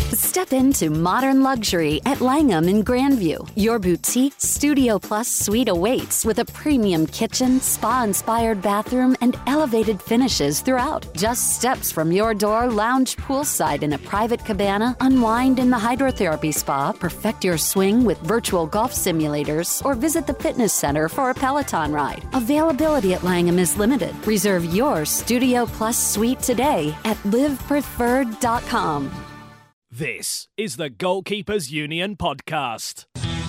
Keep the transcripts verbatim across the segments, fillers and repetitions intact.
Step into modern luxury at Langham in Grandview. Your boutique Studio Plus suite awaits with a premium kitchen, spa-inspired bathroom, and elevated finishes throughout. Just steps from your door, lounge poolside in a private cabana, unwind in the hydrotherapy spa, perfect your swing with virtual golf simulators, or visit the fitness center for a Peloton ride. Availability at Langham is limited. Reserve your Studio Plus suite today at live preferred dot com. This is the Goalkeepers Union podcast.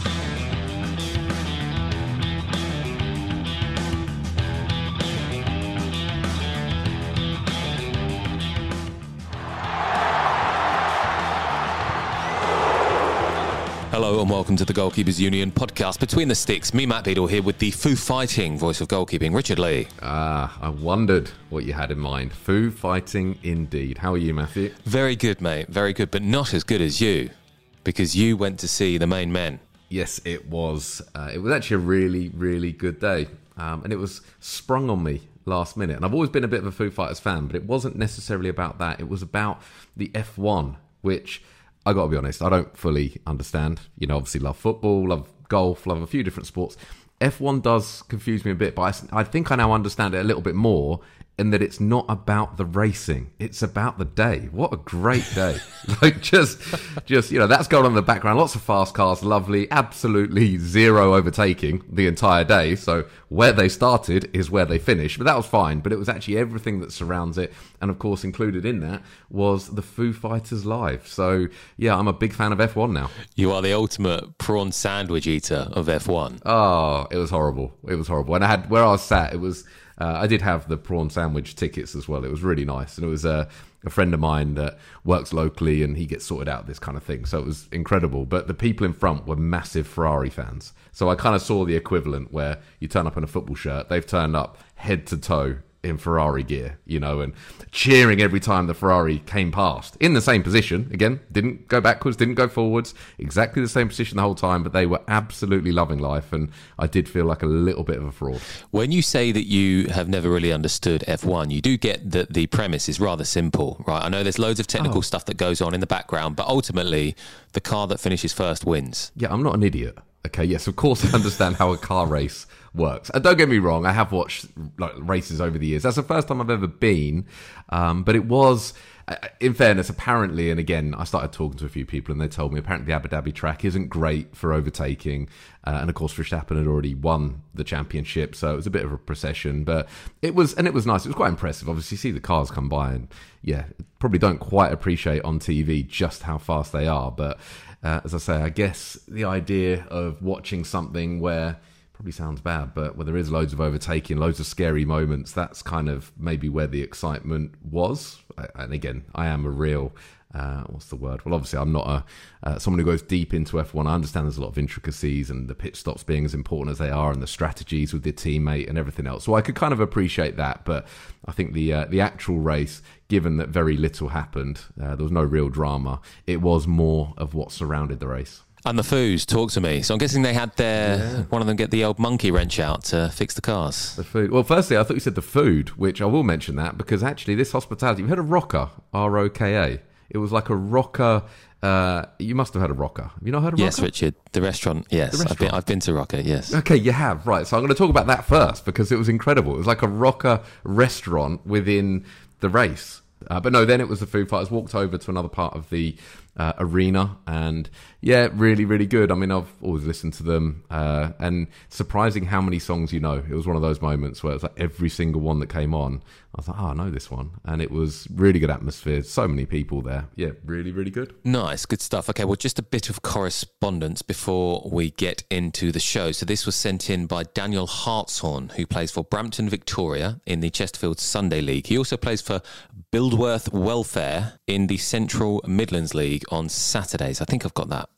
Hello and welcome to the Goalkeepers Union podcast Between the Sticks. Me, Matt Beadle, here with the Foo Fighting voice of goalkeeping, Richard Lee. Ah, I wondered what you had in mind. Foo Fighting indeed. How are you, Matthew? Very good, mate. Very good, but not as good as you, because you went to see the main men. Yes, it was. Uh, it was actually a really, really good day. Um, and it was sprung on me last minute. And I've always been a bit of a Foo Fighters fan, but it wasn't necessarily about that. It was about the F one, which I got to be honest, I don't fully understand. You know, obviously love football, love golf, love a few different sports. F one does confuse me a bit, but I, I think I now understand it a little bit more in that it's not about the racing. It's about the day. What a great day. like just, just, you know, that's going on in the background. Lots of fast cars, lovely, absolutely zero overtaking the entire day. So where they started is where they finished, but that was fine. But it was actually everything that surrounds it. And of course, included in that was the Foo Fighters live. So yeah, I'm a big fan of F one now. You are the ultimate prawn sandwich eater of F one. Oh, it was horrible. It was horrible. And I had, where I was sat, it was, Uh, I did have the prawn sandwich tickets as well. It was really nice. And it was uh, a friend of mine that works locally and he gets sorted out this kind of thing. So it was incredible. But the people in front were massive Ferrari fans. So I kind of saw the equivalent where you turn up in a football shirt. They've turned up head to toe in Ferrari gear, you know, and cheering every time the Ferrari came past. In the same position, again, didn't go backwards, didn't go forwards, exactly the same position the whole time, but they were absolutely loving life, and I did feel like a little bit of a fraud. When you say that you have never really understood F one, you do get that the premise is rather simple, right? I know there's loads of technical oh. stuff that goes on in the background, but ultimately, the car that finishes first wins. Yeah, I'm not an idiot. Okay, yes, of course I understand how a car race works. And don't get me wrong, I have watched like races over the years. That's the first time I've ever been, um, but it was, in fairness, apparently, and again, I started talking to a few people and they told me apparently the Abu Dhabi track isn't great for overtaking. Uh, and of course, Verstappen had already won the championship, so it was a bit of a procession, but it was, and it was nice. It was quite impressive. Obviously, you see the cars come by and yeah, probably don't quite appreciate on T V just how fast they are. But uh, as I say, I guess the idea of watching something where, probably sounds bad, but where there is loads of overtaking, loads of scary moments, that's kind of maybe where the excitement was. And again, I am a real, uh, what's the word? Well, obviously, I'm not a uh, someone who goes deep into F one. I understand there's a lot of intricacies and the pit stops being as important as they are and the strategies with your teammate and everything else. So I could kind of appreciate that. But I think the uh, the actual race, given that very little happened, uh, there was no real drama, it was more of what surrounded the race. And the Foos, talk to me. So I'm guessing they had their, yeah. one of them get the old monkey wrench out to fix the cars. The food. Well, firstly, I thought you said the food, which I will mention that because actually this hospitality, you've heard of Roka, R O K A? It was like a Roka, uh, you must have heard of Roka. Have you not heard of Roka? Yes, Richard. The restaurant, yes. The restaurant. I've, been, I've been to Roka, yes. Okay, you have, right. So I'm going to talk about that first because it was incredible. It was like a Roka restaurant within the race. Uh, but no, then it was the Foo Fighters, walked over to another part of the uh, arena, and yeah, really, really good. I mean, I've always listened to them, uh, and surprising how many songs you know. It was one of those moments where it was like every single one that came on, I was like, oh, I know this one. And it was really good atmosphere, so many people there. Yeah, really, really good. Nice, good stuff. Okay, well, just a bit of correspondence before we get into the show. So this was sent in by Daniel Hartshorn, who plays for Brampton Victoria in the Chesterfield Sunday League. He also plays for Buildworth Welfare in the Central Midlands League on Saturdays. I think I've got that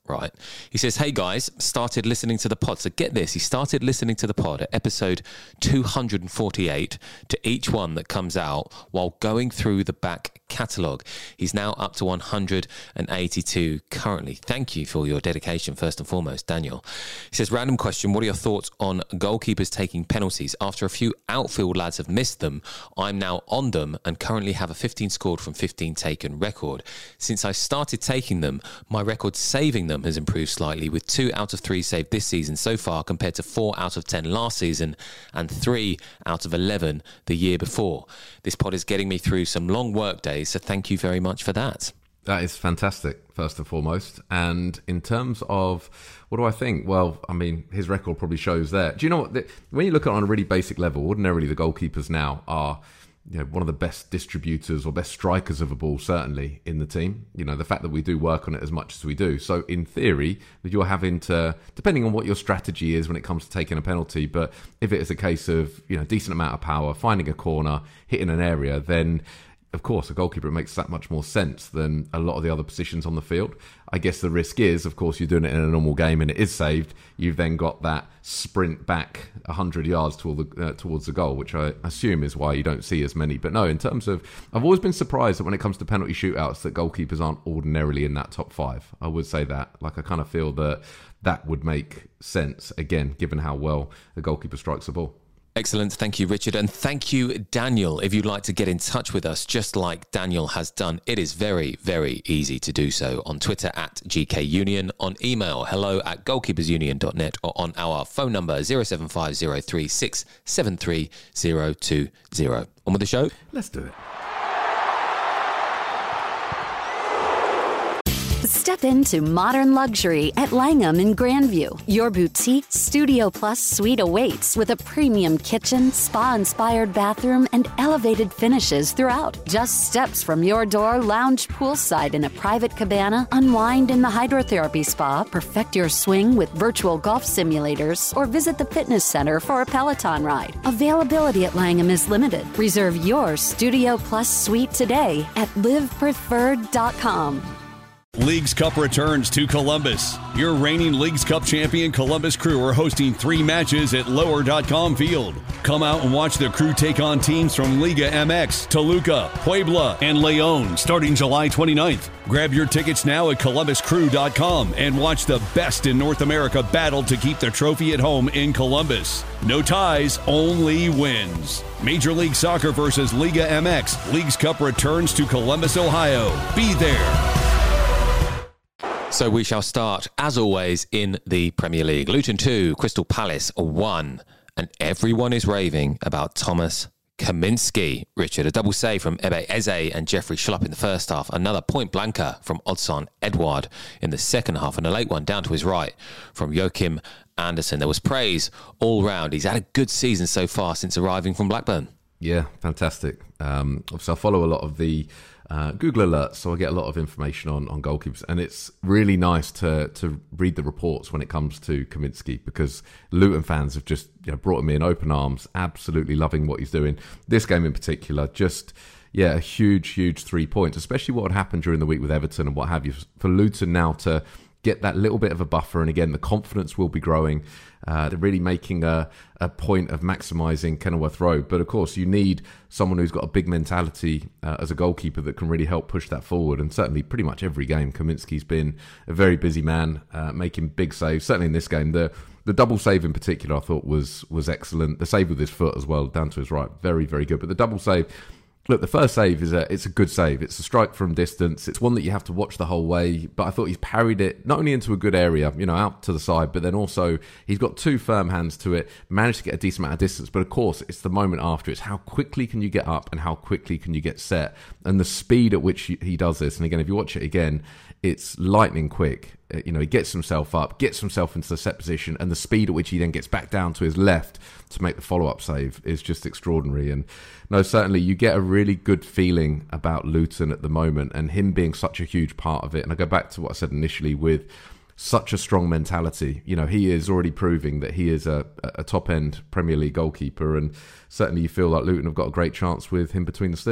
right? He says, hey guys, started listening to the pod. So get this, he started listening to the pod at episode two hundred forty-eight to each one that comes out while going through the back catalogue. He's now up to one hundred eighty-two currently. Thank you for your dedication, first and foremost, Daniel. He says, random question, what are your thoughts on goalkeepers taking penalties? After a few outfield lads have missed them, I'm now on them and currently have a fifteen scored from fifteen taken record. Since I started taking them, my record saving them has improved slightly, with two out of three saved this season so far compared to four out of ten last season and three out of eleven the year before. This pod is getting me through some long work days, so thank you very much for that. That is fantastic, first and foremost. And in terms of what do I think? Well, I mean, his record probably shows that. Do you know what? When you look at it on a really basic level, ordinarily the goalkeepers now are, you know, one of the best distributors or best strikers of a ball, certainly, in the team. You know, the fact that we do work on it as much as we do. So in theory, you're having to, depending on what your strategy is when it comes to taking a penalty, but if it is a case of, you know, decent amount of power, finding a corner, hitting an area, then of course, a goalkeeper, it makes that much more sense than a lot of the other positions on the field. I guess the risk is, of course, you're doing it in a normal game and it is saved. You've then got that sprint back one hundred yards toward the, uh, towards the goal, which I assume is why you don't see as many. But no, in terms of, I've always been surprised that when it comes to penalty shootouts, that goalkeepers aren't ordinarily in that top five. I would say that. Like, I kind of feel that that would make sense, again, given how well the goalkeeper strikes the ball. Excellent. Thank you, Richard. And thank you, Daniel. If you'd like to get in touch with us, just like Daniel has done, it is very, very easy to do so on Twitter at G K Union, on email hello at goalkeepers union dot net, or on our phone number zero seven five zero three six seven three zero two zero. On with the show? Let's do it. Step into modern luxury at Langham in Grandview. Your boutique Studio Plus suite awaits with a premium kitchen, spa-inspired bathroom, and elevated finishes throughout. Just steps from your door, lounge poolside in a private cabana, unwind in the hydrotherapy spa, perfect your swing with virtual golf simulators, or visit the fitness center for a Peloton ride. Availability at Langham is limited. Reserve your Studio Plus suite today at live preferred dot com. Leagues Cup returns to Columbus. Your reigning Leagues Cup champion Columbus Crew are hosting three matches at lower dot com Field. Come out and watch the Crew take on teams from Liga M X, Toluca, Puebla, and León starting July twenty-ninth. Grab your tickets now at columbus crew dot com and watch the best in North America battle to keep the trophy at home in Columbus. No ties, only wins. Major League Soccer versus Liga M X. Leagues Cup returns to Columbus, Ohio. Be there. So we shall start, as always, in the Premier League. Luton two, Crystal Palace one, and everyone is raving about Thomas Kaminski. Richard, a double save from Ebe Eze and Jeffrey Schlupp in the first half. Another point blanker from Odsonne Edouard in the second half, and a late one down to his right from Joachim Andersen. There was praise all round. He's had a good season so far since arriving from Blackburn. Yeah, fantastic. Um, obviously, I follow a lot of the Uh, Google alerts, so I get a lot of information on, on goalkeepers, and it's really nice to to read the reports when it comes to Kaminski, because Luton fans have just, you know, brought him in open arms, absolutely loving what he's doing. This game in particular, just yeah, a huge, huge three points, especially what had happened during the week with Everton and what have you. For Luton now to get that little bit of a buffer, and again, the confidence will be growing. Uh, they're really making a, a point of maximising Kenilworth Road. But of course, you need someone who's got a big mentality uh, as a goalkeeper that can really help push that forward. And certainly pretty much every game, Kaminski's been a very busy man, uh, making big saves. Certainly in this game, the the double save in particular, I thought was was excellent. The save with his foot as well, down to his right, very, very good. But the double save... Look, the first save is a it's a good save. It's a strike from distance. It's one that you have to watch the whole way. But I thought he's parried it not only into a good area, you know, out to the side, but then also he's got two firm hands to it, managed to get a decent amount of distance. But of course, it's the moment after. It's how quickly can you get up and how quickly can you get set, and the speed at which he does this. And again, if you watch it again, it's lightning quick. You know, he gets himself up, gets himself into the set position, and the speed at which he then gets back down to his left to make the follow-up save is just extraordinary. And no, certainly you get a really good feeling about Luton at the moment, and him being such a huge part of it. And I go back to what I said initially with such a strong mentality. You know, he is already proving that he is a, a top-end Premier League goalkeeper, and certainly you feel like Luton have got a great chance with him between the sticks.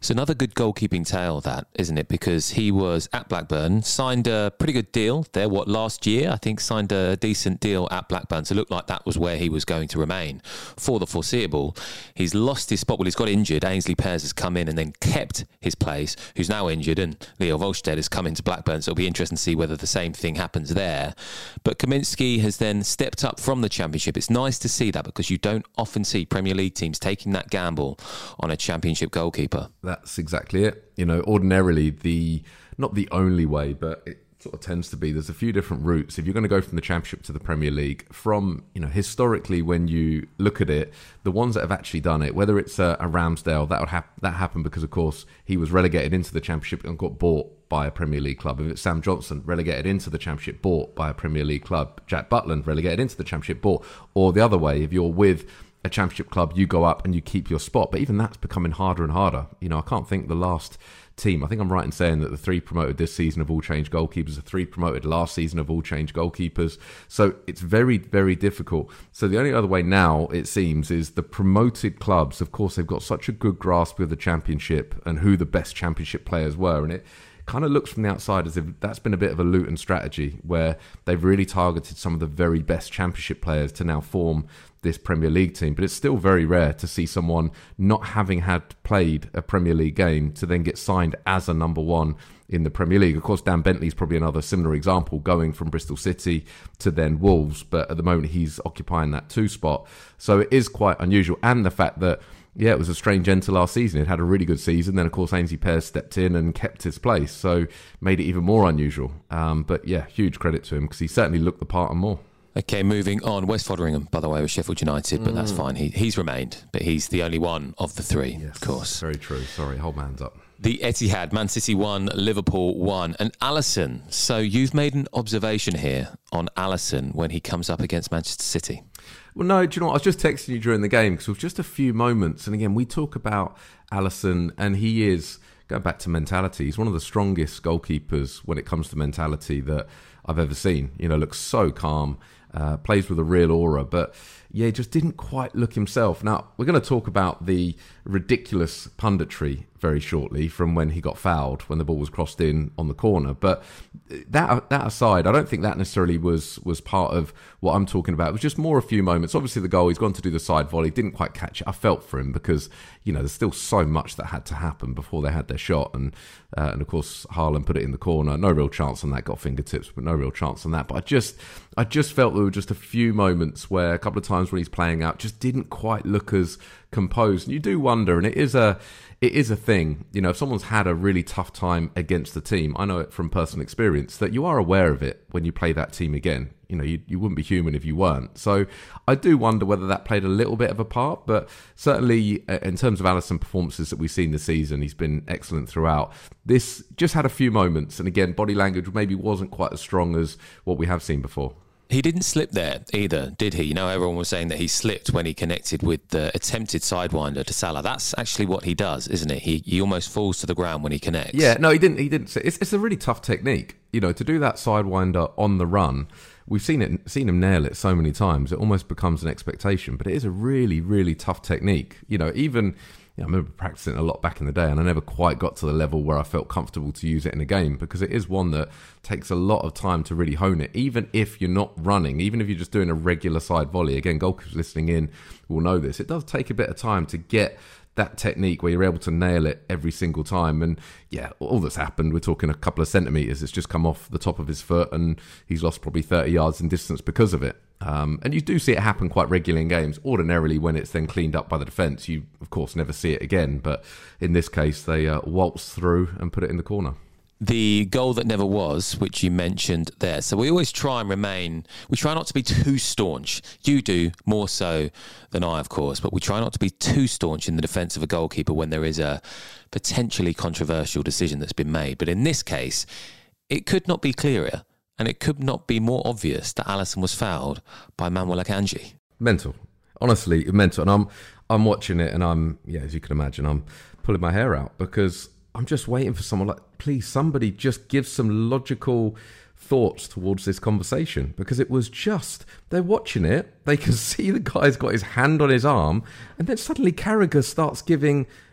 It's another good goalkeeping tale, that, isn't it? Because he was at Blackburn, signed a pretty good deal there, what, last year? I think signed a decent deal at Blackburn. So it looked like that was where he was going to remain for the foreseeable. He's lost his spot. Well, he's got injured. Ainsley Pears has come in and then kept his place, who's now injured, and Leo Volstead has come into Blackburn. So it'll be interesting to see whether the same thing happens there. But Kaminski has then stepped up from the Championship. It's nice to see that because you don't often see Premier League teams taking that gamble on a Championship goalkeeper. That's exactly it. You know, ordinarily the not the only way, but it sort of tends to be. There's a few different routes. If you're going to go from the Championship to the Premier League, from, you know, historically when you look at it, the ones that have actually done it, whether it's a, a Ramsdale, that would hap- that happened because, of course, he was relegated into the Championship and got bought by a Premier League club. If it's Sam Johnson, relegated into the Championship, bought by a Premier League club. Jack Butland, relegated into the Championship, bought. Or the other way, if you're with a Championship club, you go up and you keep your spot. But even that's becoming harder and harder. You know, I can't think the last team, I think I'm right in saying that the three promoted this season have all changed goalkeepers, the three promoted last season have all changed goalkeepers. So it's very, very difficult. So the only other way now, it seems, is the promoted clubs. Of course, they've got such a good grasp of the Championship and who the best Championship players were. And it kind of looks from the outside as if that's been a bit of a Luton strategy, where they've really targeted some of the very best Championship players to now form this Premier League team. But it's still very rare to see someone not having had played a Premier League game to then get signed as a number one in the Premier League. Of course, Dan Bentley's probably another similar example, going from Bristol City to then Wolves, but at the moment he's occupying that two spot. So it is quite unusual. And the fact that, yeah, it was a strange end to last season. It had a really good season. Then, of course, Ainsley Pears stepped in and kept his place, so made it even more unusual. Um, but, yeah, huge credit to him because he certainly looked the part and more. Okay, moving on. Wes Foderingham, by the way, with Sheffield United, but mm. that's fine. He, he's remained, but he's the only one of the three, yes, of course. Very true. Sorry, hold my hands up. The Etihad, Man City won, Liverpool won. And Alisson, so you've made an observation here on Alisson when he comes up against Manchester City. Well, no, do you know what? I was just texting you during the game because it was just a few moments. And again, we talk about Alisson, and he is, going back to mentality, he's one of the strongest goalkeepers when it comes to mentality that I've ever seen. You know, looks so calm, uh, plays with a real aura, but yeah, he just didn't quite look himself. Now, we're going to talk about the ridiculous punditry very shortly from when he got fouled, when the ball was crossed in on the corner. But that that aside, I don't think that necessarily was was part of what I'm talking about. It was just more a few moments. Obviously, the goal, he's gone to do the side volley, didn't quite catch it. I felt for him because, you know, there's still so much that had to happen before they had their shot. And, uh, and of course, Haaland put it in the corner. No real chance on that, got fingertips, but no real chance on that. But I just, I just felt there were just a few moments where a couple of times when he's playing out just didn't quite look as composed. And you do wonder, and it is a it is a thing, you know, if someone's had a really tough time against the team, I know it from personal experience, that you are aware of it when you play that team again. You know, you, you wouldn't be human if you weren't. So I do wonder whether that played a little bit of a part, but certainly in terms of Alisson performances that we've seen this season, he's been excellent throughout. This just had a few moments, and again, body language maybe wasn't quite as strong as what we have seen before. He didn't slip there either, did he? You know, everyone was saying that he slipped when he connected with the attempted sidewinder to Salah. That's actually what he does, isn't it? He he almost falls to the ground when he connects. Yeah, no, he didn't. He didn't. It's it's a really tough technique, you know, to do that sidewinder on the run. We've seen it, seen him nail it so many times. It almost becomes an expectation, but it is a really, really tough technique. You know, even. Yeah, I remember practicing it a lot back in the day, and I never quite got to the level where I felt comfortable to use it in a game, because it is one that takes a lot of time to really hone it, even if you're not running, even if you're just doing a regular side volley. Again, goalkeepers listening in will know this. It does take a bit of time to get that technique where you're able to nail it every single time. And yeah, all that's happened, we're talking a couple of centimetres, it's just come off the top of his foot, and he's lost probably thirty yards in distance because of it. Um, and you do see it happen quite regularly in games. Ordinarily, when it's then cleaned up by the defence, you, of course, never see it again. But in this case, they uh, waltz through and put it in the corner. The goal that never was, which you mentioned there. So we always try and remain, we try not to be too staunch. You do more so than I, of course, but we try not to be too staunch in the defence of a goalkeeper when there is a potentially controversial decision that's been made. But in this case, it could not be clearer. And it could not be more obvious that Alisson was fouled by Manuel Akanji. Mental. Honestly, mental. And I'm I'm watching it, and I'm, yeah, as you can imagine, I'm pulling my hair out, because I'm just waiting for someone like, please, somebody just give some logical thoughts towards this conversation, because it was just, they're watching it, they can see the guy's got his hand on his arm, and then suddenly Carragher starts giving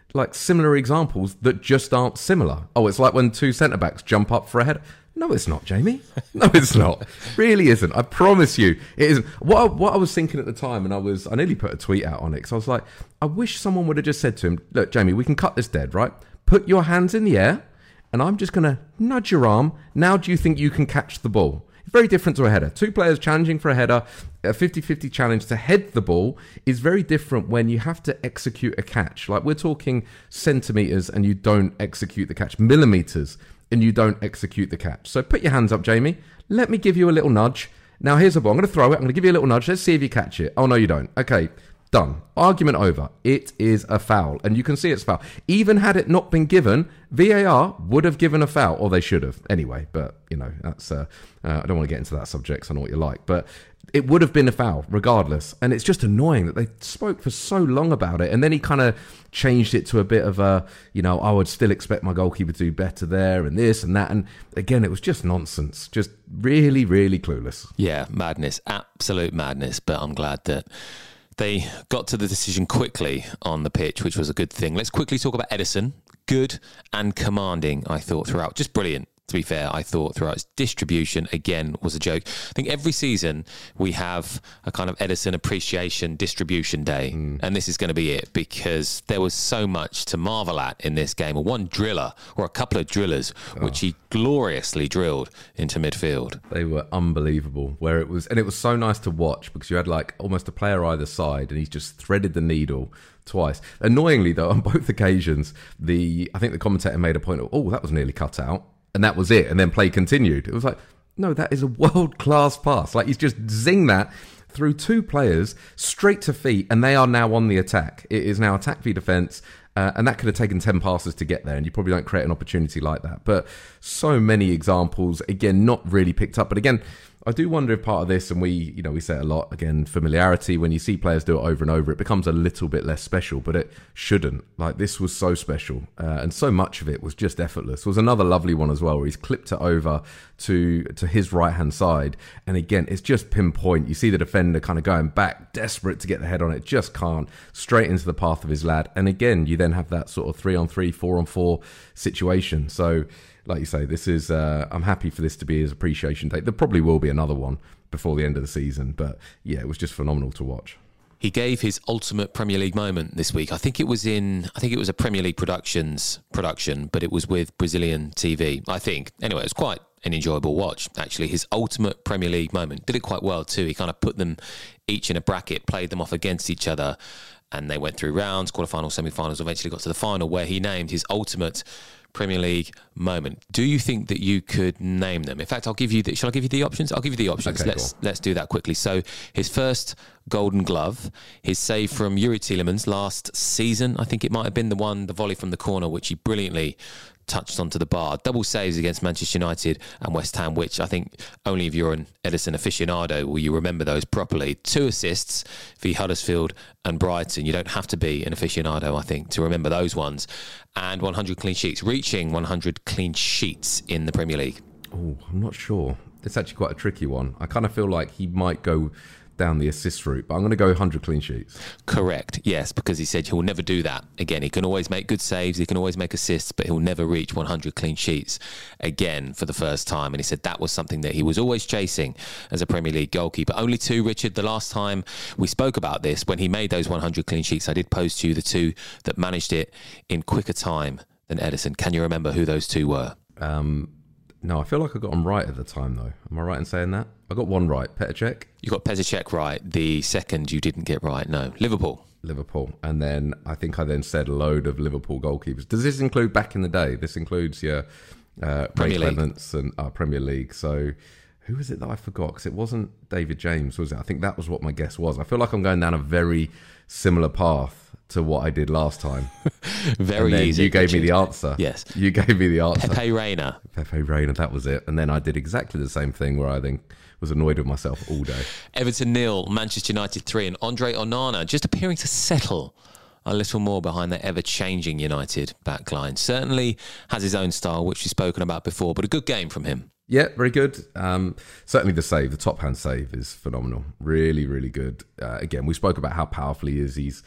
like similar examples that just aren't similar. Oh, it's like when two centre-backs jump up for a header. No, it's not, Jamie. No, it's not. Really isn't. I promise you, it isn't. What I, what I was thinking at the time, and I was, I nearly put a tweet out on it, because I was like, I wish someone would have just said to him, look, Jamie, we can cut this dead, right? Put your hands in the air, and I'm just going to nudge your arm. Now do you think you can catch the ball? It's very different to a header. Two players challenging for a header, a fifty-fifty challenge to head the ball is very different when you have to execute a catch. Like, we're talking centimetres and you don't execute the catch. Millimetres and you don't execute the catch. So put your hands up, Jamie. Let me give you a little nudge. Now here's a ball. I'm going to throw it. I'm going to give you a little nudge. Let's see if you catch it. Oh, no, you don't. Okay, done. Argument over. It is a foul. And you can see it's foul. Even had it not been given, V A R would have given a foul. Or they should have. Anyway, but, you know, that's. Uh, uh, I don't want to get into that subject, so I know what you like. But it would have been a foul, regardless. And it's just annoying that they spoke for so long about it. And then he kind of changed it to a bit of a, you know, I would still expect my goalkeeper to do better there and this and that. And again, it was just nonsense. Just really, really clueless. Yeah, madness. Absolute madness. But I'm glad that they got to the decision quickly on the pitch, which was a good thing. Let's quickly talk about Ederson. Good and commanding, I thought, throughout. Just brilliant. To be fair, I thought throughout his distribution, again, was a joke. I think every season we have a kind of Ederson appreciation distribution day. Mm. And this is going to be it, because there was so much to marvel at in this game. One driller, or a couple of drillers, oh. which he gloriously drilled into midfield. They were unbelievable. Where it was, and it was so nice to watch, because you had like almost a player either side, and he's just threaded the needle twice. Annoyingly, though, on both occasions, the I think the commentator made a point of, oh, that was nearly cut out. And that was it. And then play continued. It was like, no, that is a world-class pass. Like, he's just zinged that through two players straight to feet, and they are now on the attack. It is now attack v defence, uh, and that could have taken ten passes to get there, and you probably don't create an opportunity like that. But so many examples, again, not really picked up. But again, I do wonder if part of this, and we, you know, we say it a lot, again, familiarity, when you see players do it over and over, it becomes a little bit less special, but it shouldn't. Like, this was so special, uh, and so much of it was just effortless. There was another lovely one as well, where he's clipped it over to to his right-hand side, and again, it's just pinpoint. You see the defender kind of going back, desperate to get the head on it, just can't, straight into the path of his lad, and again, you then have that sort of three-on-three, four-on-four situation. So, like you say, this is. Uh, I'm happy for this to be his appreciation day. There probably will be another one before the end of the season, but yeah, it was just phenomenal to watch. He gave his ultimate Premier League moment this week. I think it was in. I think it was a Premier League Productions production, but it was with Brazilian T V. I think. Anyway, it was quite an enjoyable watch. Actually, his ultimate Premier League moment. Did it quite well too. He kind of put them each in a bracket, played them off against each other, and they went through rounds, quarterfinals, semi-finals. Eventually got to the final, where he named his ultimate Premier League moment. Do you think that you could name them? In fact, I'll give you the, shall I give you the options? I'll give you the options. Okay, let's cool. let's do that quickly. So his first Golden Glove, his save from Yuri Tielemans last season, I think it might have been the one, the volley from the corner, which he brilliantly touched onto the bar. Double saves against Manchester United and West Ham, which I think only if you're an Ederson aficionado will you remember those properly. Two assists for Huddersfield and Brighton. You don't have to be an aficionado, I think, to remember those ones. And one hundred clean sheets, reaching one hundred clean sheets in the Premier League. Oh, I'm not sure. It's actually quite a tricky one. I kind of feel like he might go down the assist route, but I'm going to go one hundred clean sheets. Correct, yes, because he said he'll never do that again. He can always make good saves, he can always make assists, but he'll never reach one hundred clean sheets again for the first time. And he said that was something that he was always chasing as a Premier League goalkeeper. Only two, Richard. The last time we spoke about this, when he made those one hundred clean sheets, I did post to you the two that managed it in quicker time than Ederson. Can you remember who those two were? Um, no, I feel like I got them right at the time, though. Am I right in saying that? I got one right. Petr Cech. You got Petr Cech right. The second you didn't get right. No, Liverpool. Liverpool. And then I think I then said a load of Liverpool goalkeepers. Does this include back in the day? This includes your uh, Ray Clements and uh, Premier League. So who was it that I forgot? Because it wasn't David James, was it? I think that was what my guess was. I feel like I'm going down a very similar path to what I did last time. Very easy. You gave me the answer. Yes. You gave me the answer. Pepe Reina. Pepe Reina, that was it. And then I did exactly the same thing, where I then was annoyed with myself all day. Everton nil, Manchester United three, and Andre Onana just appearing to settle a little more behind that ever-changing United backline. Certainly has his own style, which we've spoken about before, but a good game from him. Yeah, very good. Um, certainly the save, the top-hand save is phenomenal. Really, really good. Uh, again, we spoke about how powerful he is. He's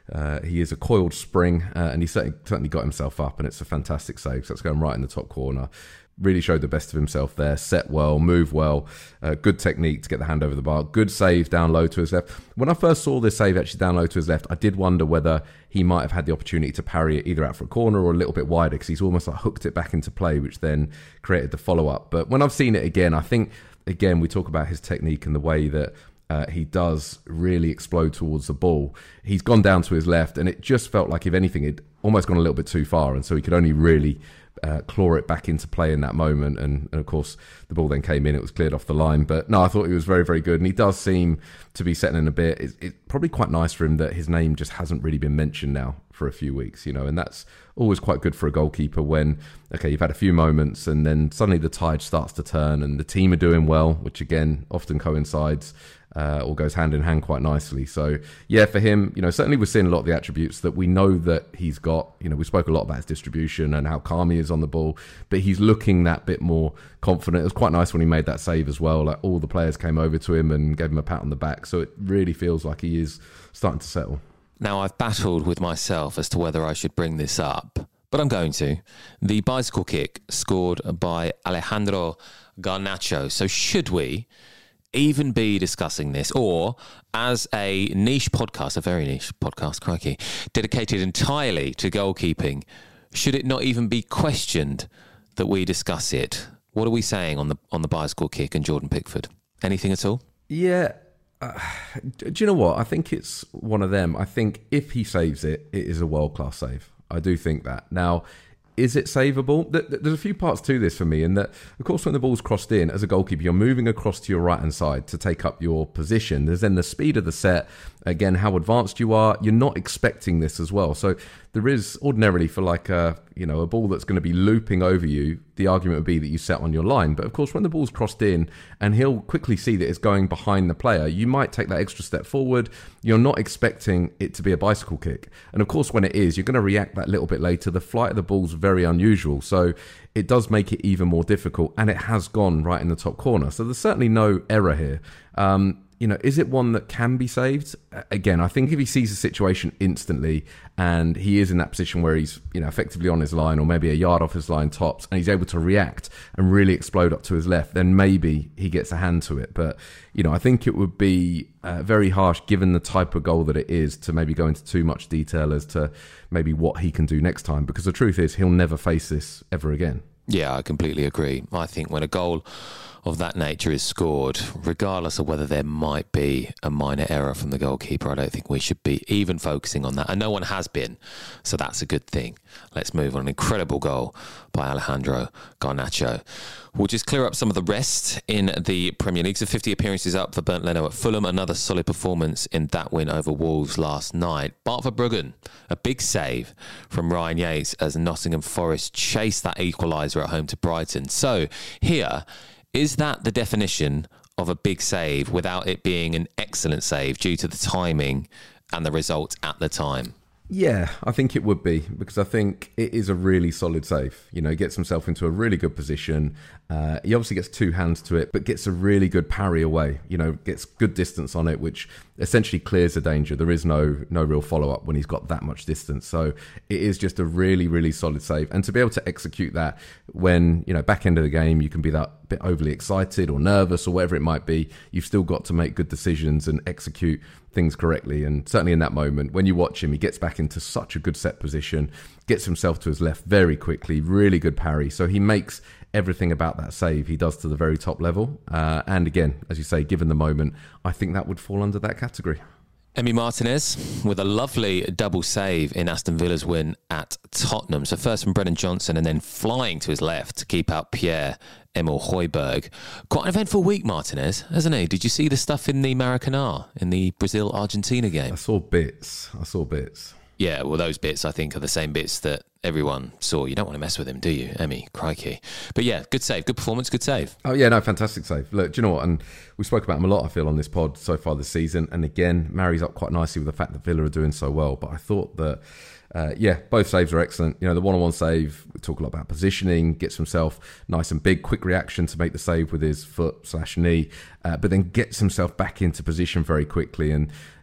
uh, he is a coiled spring, uh, and he certainly, certainly got himself up, and it's a fantastic save. So it's going right in the top corner. Really showed the best of himself there. Set well, move well, uh, good technique to get the hand over the bar. Good save down low to his left. When I first saw this save actually down low to his left, I did wonder whether he might have had the opportunity to parry it either out for a corner or a little bit wider, because he's almost like hooked it back into play, which then created the follow-up. But when I've seen it again, I think, again, we talk about his technique and the way that Uh, he does really explode towards the ball. He's gone down to his left, and it just felt like, if anything, it'd almost gone a little bit too far, and so he could only really uh, claw it back into play in that moment. And, and of course, the ball then came in; it was cleared off the line. But no, I thought he was very, very good, and he does seem to be settling a bit. It's, it's probably quite nice for him that his name just hasn't really been mentioned now for a few weeks, you know, and that's always quite good for a goalkeeper when, okay, you've had a few moments and then suddenly the tide starts to turn and the team are doing well, which again often coincides uh, or goes hand in hand quite nicely. So yeah, for him, you know, certainly we're seeing a lot of the attributes that we know that he's got. You know, we spoke a lot about his distribution and how calm he is on the ball, but he's looking that bit more confident. It was quite nice when he made that save as well. Like, all the players came over to him and gave him a pat on the back. So it really feels like he is starting to settle. Now, I've battled with myself as to whether I should bring this up, but I'm going to. The bicycle kick scored by Alejandro Garnacho. So should we even be discussing this? Or, as a niche podcast, a very niche podcast, crikey, dedicated entirely to goalkeeping, should it not even be questioned that we discuss it? What are we saying on the on the bicycle kick and Jordan Pickford? Anything at all? Yeah. Uh, do you know what? I think it's one of them. I think if he saves it, it is a world-class save. I do think that. Now, is it savable? There's a few parts to this for me, in that, of course, when the ball's crossed in, as a goalkeeper, you're moving across to your right-hand side to take up your position. There's then the speed of the set, again, how advanced you are. You're not expecting this as well. So there is, ordinarily, for like a, you know, a ball that's going to be looping over you, the argument would be that you set on your line. But of course, when the ball's crossed in and he'll quickly see that it's going behind the player, you might take that extra step forward. You're not expecting it to be a bicycle kick. And of course, when it is, you're going to react that little bit later. The flight of the ball's very unusual. So it does make it even more difficult. And it has gone right in the top corner. So there's certainly no error here. Um, You know, is it one that can be saved? Again, I think if he sees the situation instantly and he is in that position where he's, you know, effectively on his line or maybe a yard off his line tops, and he's able to react and really explode up to his left, then maybe he gets a hand to it. But, you know, I think it would be uh, very harsh, given the type of goal that it is, to maybe go into too much detail as to maybe what he can do next time, because the truth is he'll never face this ever again. Yeah, I completely agree. I think when a goal of that nature is scored, regardless of whether there might be a minor error from the goalkeeper, I don't think we should be even focusing on that. And no one has been, so that's a good thing. Let's move on. An incredible goal by Alejandro Garnacho. We'll just clear up some of the rest in the Premier League. So fifty appearances up for Bernd Leno at Fulham. Another solid performance in that win over Wolves last night. Bart Verbruggen, a big save from Ryan Yates as Nottingham Forest chased that equaliser at home to Brighton. So here, is that the definition of a big save without it being an excellent save due to the timing and the result at the time? Yeah, I think it would be, because I think it is a really solid save. You know, he gets himself into a really good position. Uh, he obviously gets two hands to it, but gets a really good parry away. You know, gets good distance on it, which essentially clears the danger. There is no no real follow-up when he's got that much distance. So it is just a really, really solid save. And to be able to execute that when, you know, back end of the game, you can be that bit overly excited or nervous or whatever it might be, you've still got to make good decisions and execute things correctly. And certainly in that moment, when you watch him, he gets back into such a good set position, gets himself to his left very quickly, really good parry. So he makes everything about that save he does to the very top level. Uh, and again, as you say, given the moment, I think that would fall under that category. Emi Martinez with a lovely double save in Aston Villa's win at Tottenham. So first from Brennan Johnson and then flying to his left to keep out Pierre-Emile Højbjerg. Quite an eventful week, Martinez, hasn't he? Did you see the stuff in the Maracanã, in the Brazil-Argentina game? I saw bits. I saw bits. Yeah, well, those bits, I think, are the same bits that everyone saw. You don't want to mess with him, do you, Emi? Crikey. But yeah, good save, good performance, good save. Oh, yeah, no, fantastic save. Look, do you know what? And we spoke about him a lot, I feel, on this pod so far this season. And again, marries up quite nicely with the fact that Villa are doing so well. But I thought that, uh, yeah, both saves are excellent. You know, the one-on-one save, we talk a lot about positioning, gets himself nice and big, quick reaction to make the save with his foot slash knee, uh, but then gets himself back into position very quickly. And,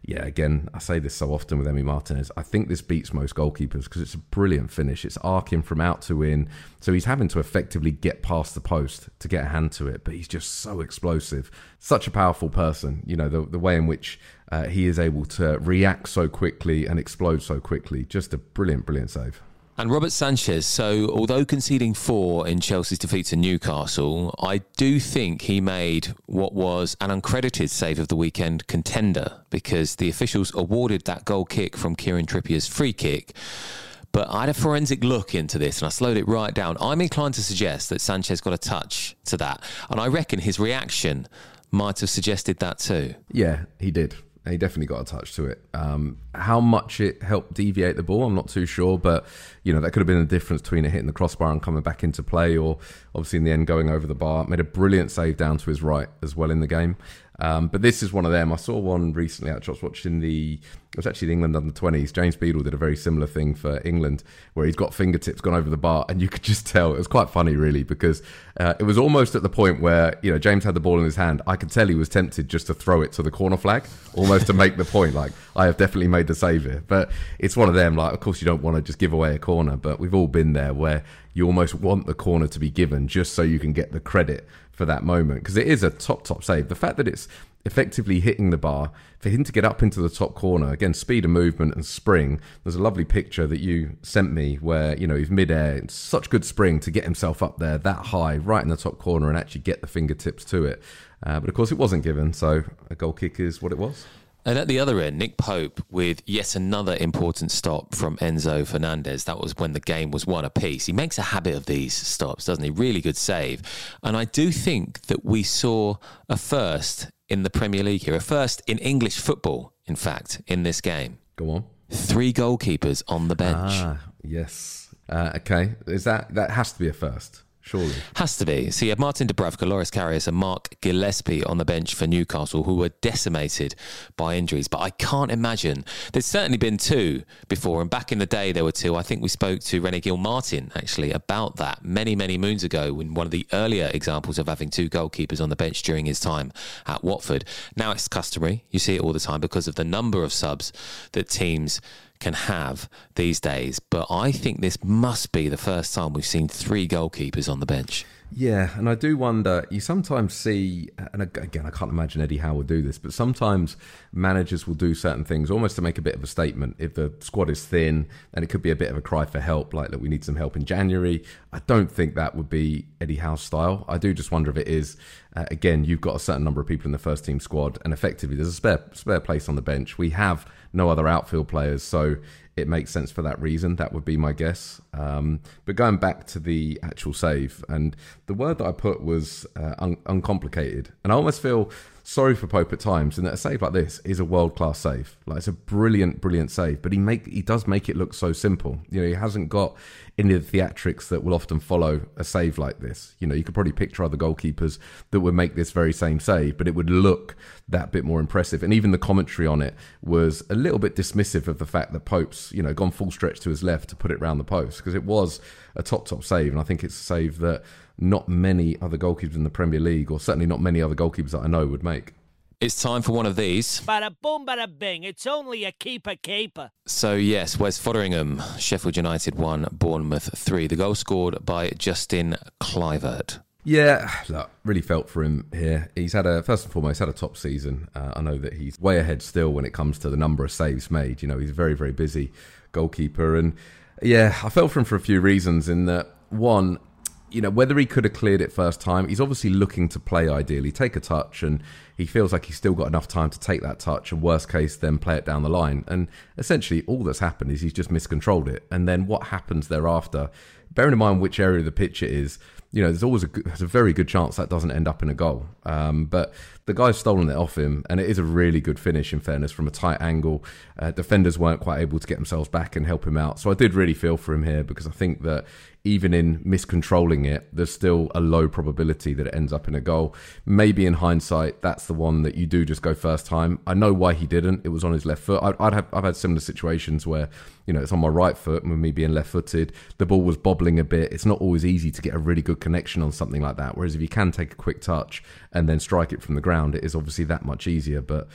yeah, again, I say this so often with Emi Martinez. I think this beats most goalkeepers because it's a brilliant finish. It's arcing from out to in. So he's having to effectively get past the post to get a hand to it. But he's just so explosive. Such a powerful person. You know, the, the way in which uh, he is able to react so quickly and explode so quickly. Just a brilliant, brilliant save. And Robert Sanchez, so although conceding four in Chelsea's defeat to Newcastle, I do think he made what was an uncredited save of the weekend contender, because the officials awarded that goal kick from Kieran Trippier's free kick. But I had a forensic look into this and I slowed it right down. I'm inclined to suggest that Sanchez got a touch to that. And I reckon his reaction might have suggested that too. Yeah, he did. He definitely got a touch to it. Um, how much it helped deviate the ball, I'm not too sure, but you know that could have been the difference between it hitting the crossbar and coming back into play, or obviously in the end going over the bar. Made a brilliant save down to his right as well in the game. Um, but this is one of them. I saw one recently. Actually, I was watching the. It was actually the England under twenties. James Beadle did a very similar thing for England, where he's got fingertips gone over the bar, and you could just tell. It was quite funny, really, because uh, it was almost at the point where you know James had the ball in his hand. I could tell he was tempted just to throw it to the corner flag, almost to make the point, like I have definitely made the save here. But it's one of them. Like, of course, you don't want to just give away a corner, but we've all been there where you almost want the corner to be given just so you can get the credit for that moment, because it is a top top save. The fact that it's effectively hitting the bar, for him to get up into the top corner, again, speed of movement and spring. There's a lovely picture that you sent me where, you know, he's mid-air. It's such good spring to get himself up there that high, right in the top corner, and actually get the fingertips to it. Uh, but of course it wasn't given, so a goal kick is what it was. And at the other end, Nick Pope with yet another important stop from Enzo Fernandez. That was when the game was one apiece. He makes a habit of these stops, doesn't he? Really good save. And I do think that we saw a first in the Premier League here, a first in English football, in fact, in this game. Go on. Three goalkeepers on the bench. Ah, yes. Uh, okay. Is that, that has to be a first. Surely. Has to be. So you have Martin Dubravka, Loris Karius and Mark Gillespie on the bench for Newcastle, who were decimated by injuries. But I can't imagine. There's certainly been two before, and back in the day there were two. I think we spoke to René Gilmartin, actually, about that many, many moons ago, in one of the earlier examples of having two goalkeepers on the bench during his time at Watford. Now it's customary. You see it all the time because of the number of subs that teams can have these days, but I think this must be the first time we've seen three goalkeepers on the bench. Yeah, and I do wonder, you sometimes see, and again, I can't imagine Eddie Howe will do this, but sometimes managers will do certain things almost to make a bit of a statement. If the squad is thin, and it could be a bit of a cry for help, like that we need some help in January. I don't think that would be Eddie Howe's style. I do just wonder if it is. Uh, again, you've got a certain number of people in the first team squad, and effectively there's a spare spare place on the bench. We have no other outfield players, so it makes sense for that reason. That would be my guess. Um, but going back to the actual save, and the word that I put was uh, un- uncomplicated. And I almost feel sorry for Pope at times, in that a save like this is a world-class save. Like, it's a brilliant, brilliant save, but he make he does make it look so simple. You know, he hasn't got any of the theatrics that will often follow a save like this. You know, you could probably picture other goalkeepers that would make this very same save, but it would look that bit more impressive. And even the commentary on it was a little bit dismissive of the fact that Pope's, you know, gone full stretch to his left to put it round the post, because it was a top, top save. And I think it's a save that not many other goalkeepers in the Premier League, or certainly not many other goalkeepers that I know, would make. It's time for one of these. Bada boom, bada bing. It's only a keeper keeper. So yes, Wes Foderingham, Sheffield United one, Bournemouth three. The goal scored by Justin Kluivert. Yeah, look, really felt for him here. He's had a, first and foremost, had a top season. Uh, I know that he's way ahead still when it comes to the number of saves made. You know, he's a very, very busy goalkeeper. And yeah, I felt for him for a few reasons. In that, one, you know, whether he could have cleared it first time, he's obviously looking to play ideally, take a touch, and he feels like he's still got enough time to take that touch, and worst case, then play it down the line. And essentially, all that's happened is he's just miscontrolled it. And then what happens thereafter, bearing in mind which area of the pitch it is, you know, there's always a, good, there's a very good chance that doesn't end up in a goal. Um, but the guy's stolen it off him, and it is a really good finish, in fairness, from a tight angle. Uh, defenders weren't quite able to get themselves back and help him out. So I did really feel for him here, because I think that even in miscontrolling it, there's still a low probability that it ends up in a goal. Maybe in hindsight, that's the one that you do just go first time. I know why he didn't. It was on his left foot. I'd, I'd have, I've had similar situations where, you know, it's on my right foot, and with me being left-footed, the ball was bobbling a bit. It's not always easy to get a really good connection on something like that. Whereas if you can take a quick touch and then strike it from the ground, it is obviously that much easier. But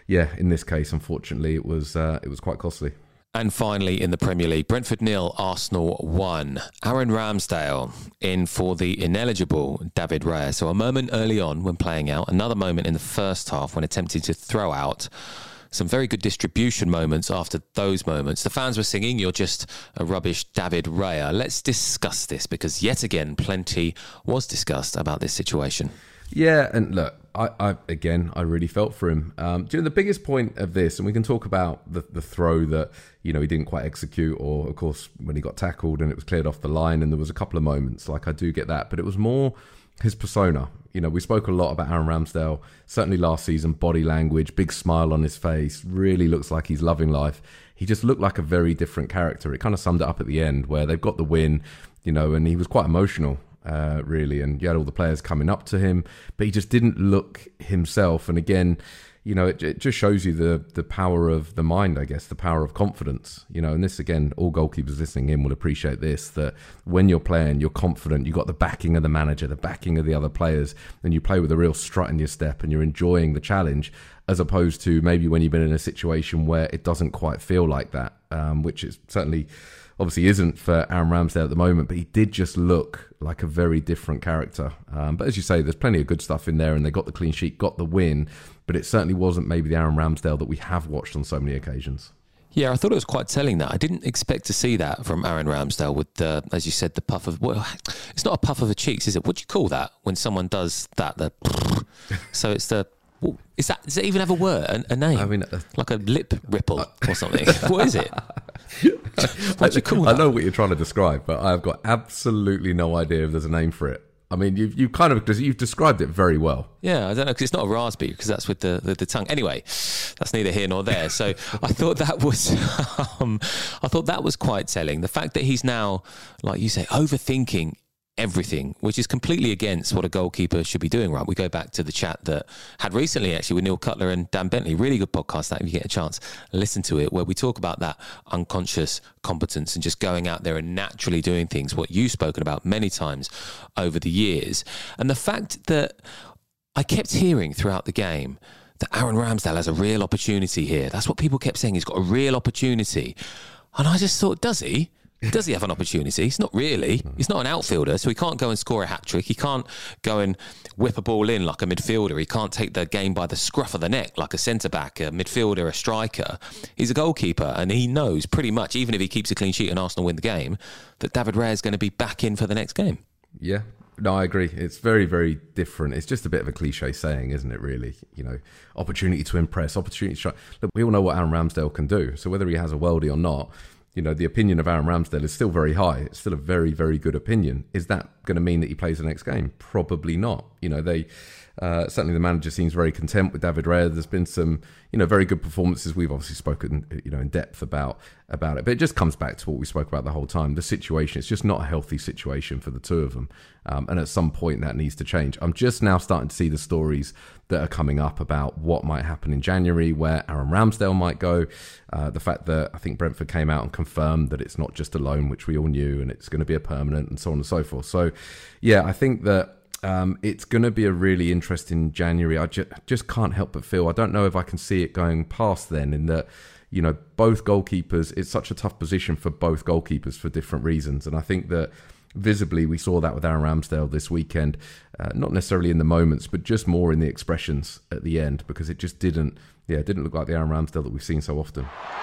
yeah, in this case, unfortunately, it was uh, it was quite costly. And finally, in the Premier League, Brentford nil, Arsenal one. Aaron Ramsdale in for the ineligible David Raya. So a moment early on when playing out, another moment in the first half when attempting to throw out. Some very good distribution moments after those moments. The fans were singing, "You're just a rubbish David Raya." Let's discuss this, because yet again, plenty was discussed about this situation. Yeah, and look, I, I again, I really felt for him. Um, do you know, the biggest point of this, and we can talk about the, the throw that, you know, he didn't quite execute, or, of course, when he got tackled and it was cleared off the line, and there was a couple of moments, like, I do get that, but it was more his persona. You know, we spoke a lot about Aaron Ramsdale, certainly last season, body language, big smile on his face, really looks like he's loving life. He just looked like a very different character. It kind of summed it up at the end, where they've got the win, you know, and he was quite emotional, uh, really, and you had all the players coming up to him, but he just didn't look himself. And again, you know, it, it just shows you the the power of the mind, I guess, the power of confidence, you know, and this, again, all goalkeepers listening in will appreciate this, that when you're playing, you're confident, you've got the backing of the manager, the backing of the other players, and you play with a real strut in your step and you're enjoying the challenge, as opposed to maybe when you've been in a situation where it doesn't quite feel like that, um, which is certainly obviously isn't for Aaron Ramsdale at the moment, but he did just look like a very different character. Um, but as you say, there's plenty of good stuff in there, and they got the clean sheet, got the win, but it certainly wasn't maybe the Aaron Ramsdale that we have watched on so many occasions. Yeah, I thought it was quite telling that. I didn't expect to see that from Aaron Ramsdale with, the, as you said, the puff of... Well, it's not a puff of the cheeks, is it? What do you call that when someone does that? The so it's the... Well, is that, does it even have a word, a, a name? I mean, uh, like a lip ripple or something? What is it? What do you call I, that? I know what you're trying to describe, but I've got absolutely no idea if there's a name for it. I mean, you've you kind of you've described it very well. Yeah, I don't know, because it's not a raspberry, because that's with the, the, the tongue. Anyway, that's neither here nor there. So I thought that was um, I thought that was quite telling. The fact that he's now, like you say, overthinking everything, which is completely against what a goalkeeper should be doing, right? We go back to the chat that had recently actually with Neil Cutler and Dan Bentley, really good podcast, that if you get a chance, listen to it, where we talk about that unconscious competence and just going out there and naturally doing things, what you've spoken about many times over the years. And the fact that I kept hearing throughout the game that Aaron Ramsdale has a real opportunity here. That's what people kept saying. He's got a real opportunity. And I just thought, does he? Does he have an opportunity? He's not really. He's not an outfielder, so he can't go and score a hat-trick. He can't go and whip a ball in like a midfielder. He can't take the game by the scruff of the neck like a centre-back, a midfielder, a striker. He's a goalkeeper, and he knows pretty much, even if he keeps a clean sheet and Arsenal win the game, that David Raya is going to be back in for the next game. Yeah. No, I agree. It's very, very different. It's just a bit of a cliche saying, isn't it, really? You know, opportunity to impress, opportunity to try. Look, we all know what Aaron Ramsdale can do, so whether he has a worldie or not, you know, the opinion of Aaron Ramsdale is still very high. It's still a very, very good opinion. Is that going to mean that he plays the next game? Probably not. You know, they uh, certainly the manager seems very content with David Raya. There's been some, you know, very good performances. We've obviously spoken, you know, in depth about about it, but it just comes back to what we spoke about the whole time. The situation, it's just not a healthy situation for the two of them, um, and at some point that needs to change. I'm just now starting to see the stories that are coming up about what might happen in January, where Aaron Ramsdale might go. Uh, the fact that I think Brentford came out and confirmed that it's not just a loan, which we all knew, and it's going to be a permanent, and so on and so forth. So, yeah, I think that um, it's going to be a really interesting January. I ju- just can't help but feel, I don't know if I can see it going past then, in that, you know, both goalkeepers, it's such a tough position for both goalkeepers for different reasons. And I think that visibly we saw that with Aaron Ramsdale this weekend, uh, not necessarily in the moments, but just more in the expressions at the end, because it just didn't, yeah, it didn't look like the Aaron Ramsdale that we've seen so often.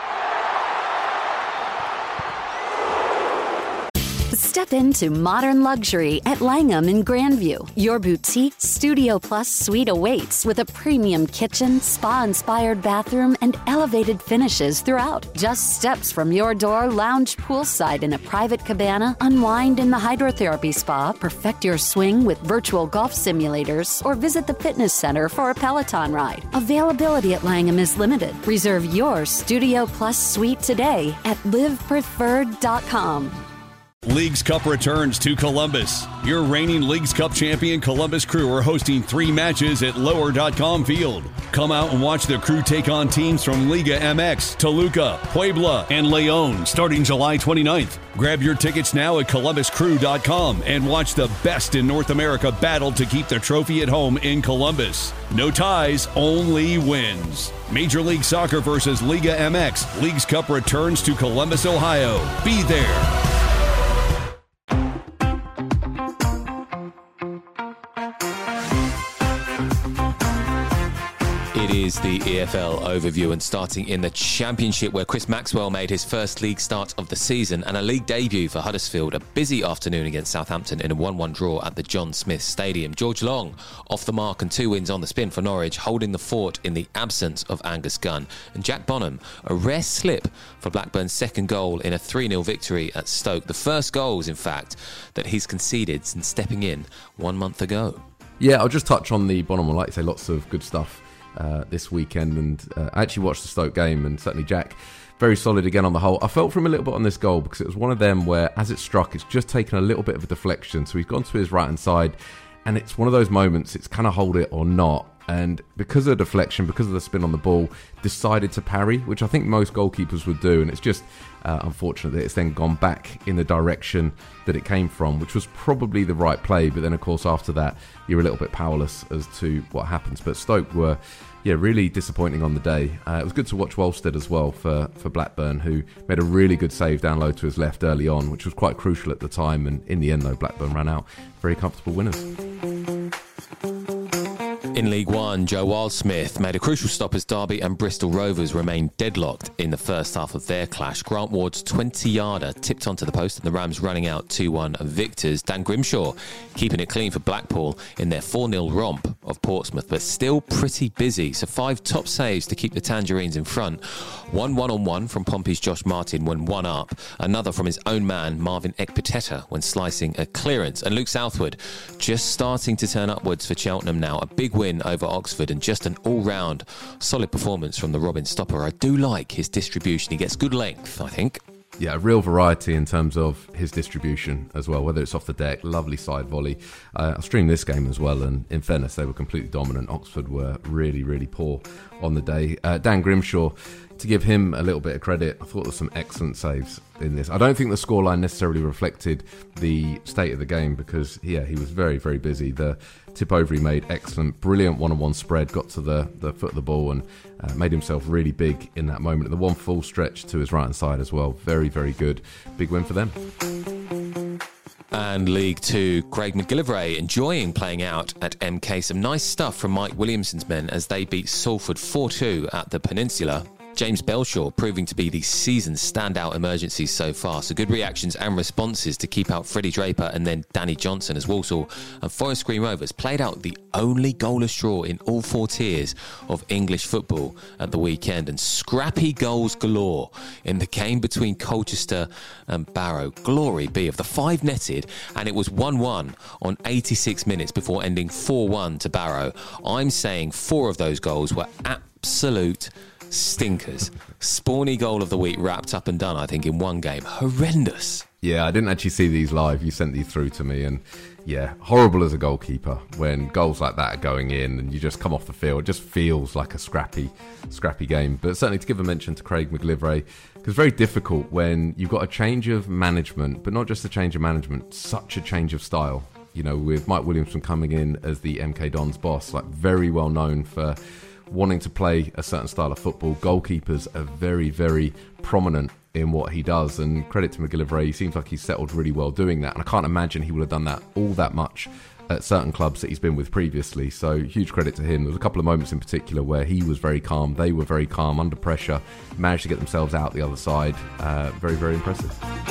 Step into modern luxury at Langham in Grandview. Your boutique Studio Plus suite awaits with a premium kitchen, spa-inspired bathroom, and elevated finishes throughout. Just steps from your door, lounge poolside in a private cabana, unwind in the hydrotherapy spa, perfect your swing with virtual golf simulators, or visit the fitness center for a Peloton ride. Availability at Langham is limited. Reserve your Studio Plus suite today at live preferred dot com. Leagues Cup returns to Columbus. Your reigning Leagues Cup champion Columbus Crew are hosting three matches at lower dot com Field. Come out and watch the Crew take on teams from Liga M X, Toluca, Puebla, and Leon starting July twenty-ninth. Grab your tickets now at columbus crew dot com and watch the best in North America battle to keep the trophy at home in Columbus. No ties, only wins. Major League Soccer versus Liga M X. Leagues Cup returns to Columbus, Ohio. Be there. It is the E F L overview, and starting in the Championship, where Chris Maxwell made his first league start of the season and a league debut for Huddersfield. A busy afternoon against Southampton in a one one draw at the John Smith Stadium. George Long off the mark and two wins on the spin for Norwich, holding the fort in the absence of Angus Gunn. And Jack Bonham, a rare slip for Blackburn's second goal in a three nil victory at Stoke. The first goals, in fact, that he's conceded since stepping in one month ago. Yeah, I'll just touch on the Bonham. Like you say, lots of good stuff Uh, this weekend, and uh, I actually watched the Stoke game, and certainly Jack, very solid again on the whole. I felt for him a little bit on this goal because it was one of them where, as it struck, it's just taken a little bit of a deflection, so he's gone to his right hand side, and it's one of those moments, it's kind of hold it or not, and because of the deflection, because of the spin on the ball, decided to parry, which I think most goalkeepers would do, and it's just uh, unfortunate that it's then gone back in the direction that it came from, which was probably the right play, but then of course after that you're a little bit powerless as to what happens. But Stoke were yeah really disappointing on the day. Uh, it was good to watch Wolstead as well for, for Blackburn, who made a really good save down low to his left early on, which was quite crucial at the time, and in the end though Blackburn ran out very comfortable winners. In League One, Joe Wildsmith made a crucial stop as Derby and Bristol Rovers remained deadlocked in the first half of their clash. Grant Ward's twenty-yarder tipped onto the post and the Rams running out two one victors. Dan Grimshaw keeping it clean for Blackpool in their four nil romp of Portsmouth, but still pretty busy. So five top saves to keep the Tangerines in front. One one-on-one from Pompey's Josh Martin when one up. Another from his own man, Marvin Ekpiteta, when slicing a clearance. And Luke Southwood just starting to turn upwards for Cheltenham now. A big win over Oxford and just an all-round solid performance from the Robin stopper. I do like his distribution. He gets good length, I think. Yeah, a real variety in terms of his distribution as well, whether it's off the deck, lovely side volley. Uh, I streamed this game as well, and in fairness, they were completely dominant. Oxford were really, really poor on the day. Uh, Dan Grimshaw, to give him a little bit of credit, I thought there were some excellent saves in this. I don't think the scoreline necessarily reflected the state of the game because, yeah, he was very, very busy. The tip over he made, excellent, brilliant one-on-one spread, got to the, the foot of the ball and uh, made himself really big in that moment. The one full stretch to his right-hand side as well, very, very good. Big win for them. And League Two, Craig McGillivray enjoying playing out at M K. Some nice stuff from Mike Williamson's men as they beat Salford four two at the Peninsula. James Belshaw proving to be the season's standout emergency so far. So good reactions and responses to keep out Freddie Draper and then Danny Johnson as Walsall and Forest Green Rovers played out the only goalless draw in all four tiers of English football at the weekend. And scrappy goals galore in the game between Colchester and Barrow. Glory be of the five netted, and it was one one on eighty-six minutes before ending four one to Barrow. I'm saying four of those goals were absolute stinkers. Spawny goal of the week wrapped up and done, I think, in one game. Horrendous. Yeah, I didn't actually see these live. You sent these through to me, and yeah, horrible as a goalkeeper when goals like that are going in and you just come off the field. It just feels like a scrappy, scrappy game. But certainly to give a mention to Craig McGillivray, because it's very difficult when you've got a change of management, but not just a change of management, such a change of style. You know, with Mike Williamson coming in as the M K Dons boss, like very well known for wanting to play a certain style of football. Goalkeepers are very, very prominent in what he does, and credit to McGillivray, he seems like he's settled really well doing that, and I can't imagine he would have done that all that much at certain clubs that he's been with previously, so huge credit to him. There was a couple of moments in particular where he was very calm, they were very calm, under pressure, managed to get themselves out the other side. Uh, very, very impressive.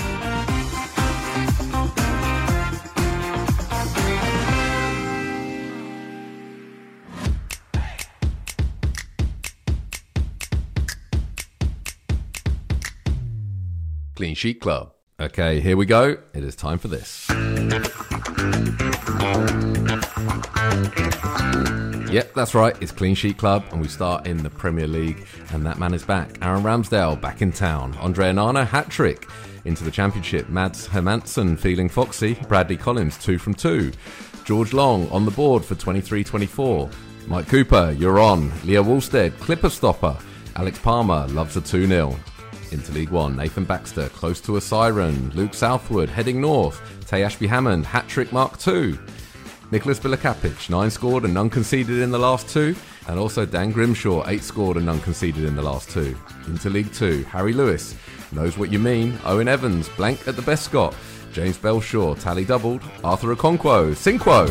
Clean Sheet Club. Okay, here we go. It is time for this. Yep, that's right. It's Clean Sheet Club, and we start in the Premier League, and that man is back. Aaron Ramsdale back in town. Andre Onana, hat-trick. Into the Championship, Mads Hermansen feeling foxy. Bradley Collins, two from two. George Long on the board for twenty-three twenty-four. Mike Cooper, you're on. Leah Woolstead, clipper stopper. Alex Palmer loves a two nil. Into League One, Nathan Baxter, close to a siren. Luke Southwood, heading north. Tay Ashby-Hammond, hat-trick mark two. Nicholas Bilakapic, nine scored and none conceded in the last two. And also Dan Grimshaw, eight scored and none conceded in the last two. Into League Two, Harry Lewis, knows what you mean. Owen Evans, blank at the best Scott. James Belshaw, tally doubled. Arthur Okonkwo, Cinquo.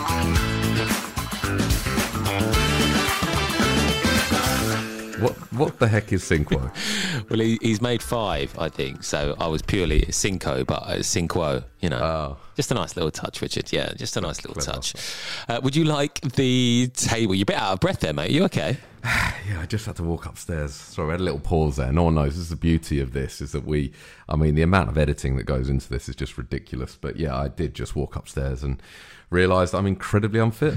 What what the heck is Cinquo? Well, he, he's made five, I think. So I was purely Cinco, but uh, Cinquo, you know. Oh. Just a nice little touch, Richard. Yeah, just a nice little Clever. touch. Uh, would you like the table? You're a bit out of breath there, mate. Are you okay? Yeah, I just had to walk upstairs. Sorry, I had a little pause there. No one knows. This is the beauty of this, is that we, I mean, the amount of editing that goes into this is just ridiculous. But yeah, I did just walk upstairs and realised I'm incredibly unfit.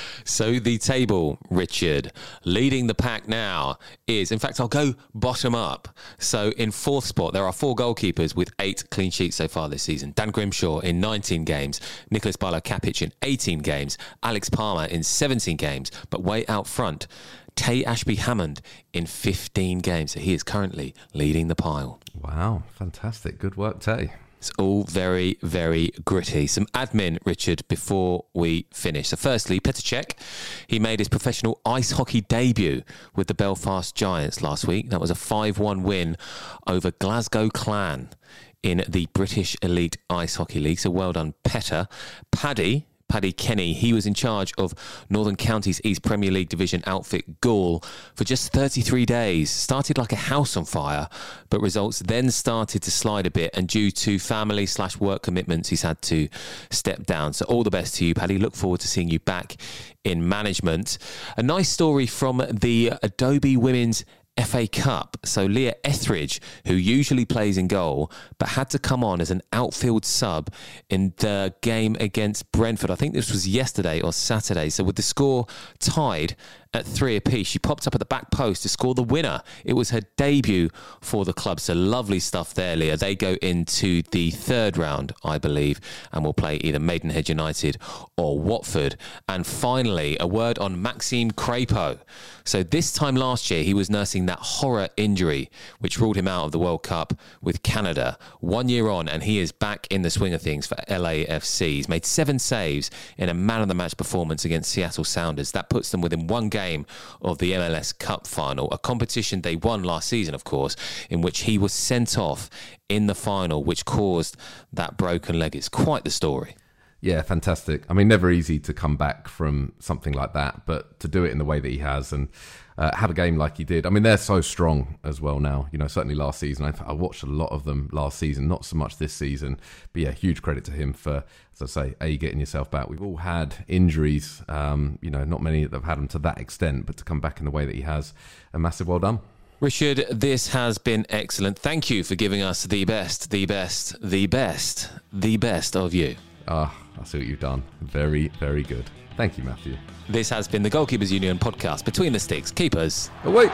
So the table, Richard, leading the pack now is, in fact, I'll go bottom up. So in fourth spot, there are four goalkeepers with eight clean sheets so far this season. Dan Grimshaw in nineteen games, Nicholas Bilakapic in eighteen games, Alex Palmer in seventeen games, but way out front, Tay Ashby-Hammond in fifteen games. So he is currently leading the pile. Wow, fantastic. Good work, Tay. It's all very, very gritty. Some admin, Richard, before we finish. So firstly, Petr Cech, he made his professional ice hockey debut with the Belfast Giants last week. That was a five one win over Glasgow Clan in the British Elite Ice Hockey League. So well done, Petr. Paddy, Paddy Kenny, he was in charge of Northern Counties East Premier League Division outfit Gaul for just thirty-three days. Started like a house on fire, but results then started to slide a bit, and due to family slash work commitments, he's had to step down. So all the best to you, Paddy. Look forward to seeing you back in management. A nice story from the Adobe Women's F A Cup. So Leah Etheridge, who usually plays in goal, but had to come on as an outfield sub in the game against Brentford. I think this was yesterday or Saturday. So with the score tied at three apiece, she popped up at the back post to score the winner. It was her debut for the club. So lovely stuff there, Leah. They go into the third round, I believe, and will play either Maidenhead United or Watford. And finally, a word on Maxime Crepeau. So this time last year, he was nursing that horror injury, which ruled him out of the World Cup with Canada. One year on, and he is back in the swing of things for L A F C. He's made seven saves in a man-of-the-match performance against Seattle Sounders. That puts them within one game game of the M L S Cup final, a competition they won last season, of course, in which he was sent off in the final, which caused that broken leg. It's quite the story. Yeah, fantastic. I mean, never easy to come back from something like that, but to do it in the way that he has and uh, have a game like he did. I mean, they're so strong as well now. You know, certainly last season, I, I watched a lot of them last season, not so much this season. But yeah, huge credit to him for, as I say, A, getting yourself back. We've all had injuries, um, you know, not many that have had them to that extent, but to come back in the way that he has, a massive well done. Richard, this has been excellent. Thank you for giving us the best, the best, the best, the best of you. Ah, I see what you've done. Very, very good. Thank you, Matthew. This has been the Goalkeepers Union podcast, Between the Sticks. Keepers. Away.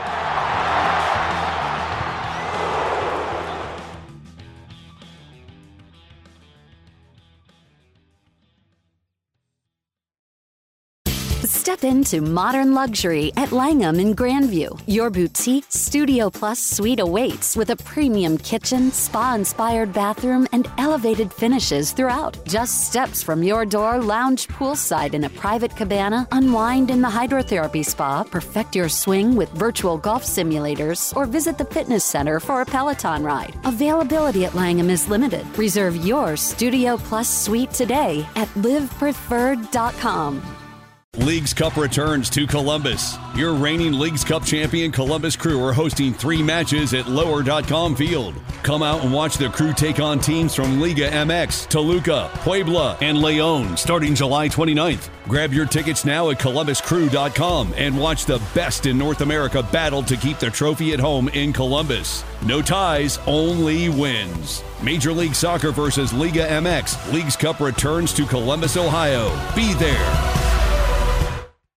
Step into modern luxury at Langham in Grandview. Your boutique Studio Plus suite awaits with a premium kitchen, spa-inspired bathroom, and elevated finishes throughout. Just steps from your door, lounge poolside in a private cabana, unwind in the hydrotherapy spa, perfect your swing with virtual golf simulators, or visit the fitness center for a Peloton ride. Availability at Langham is limited. Reserve your Studio Plus suite today at live preferred dot com. Leagues Cup returns to Columbus. Your reigning Leagues Cup champion Columbus Crew are hosting three matches at lower dot com field. Come out and watch the Crew take on teams from Liga M X, Toluca, Puebla, and León starting July twenty-ninth. Grab your tickets now at columbus crew dot com and watch the best in North America battle to keep the trophy at home in Columbus. No ties, only wins. Major League Soccer versus Liga M X. Leagues Cup returns to Columbus, Ohio. Be there.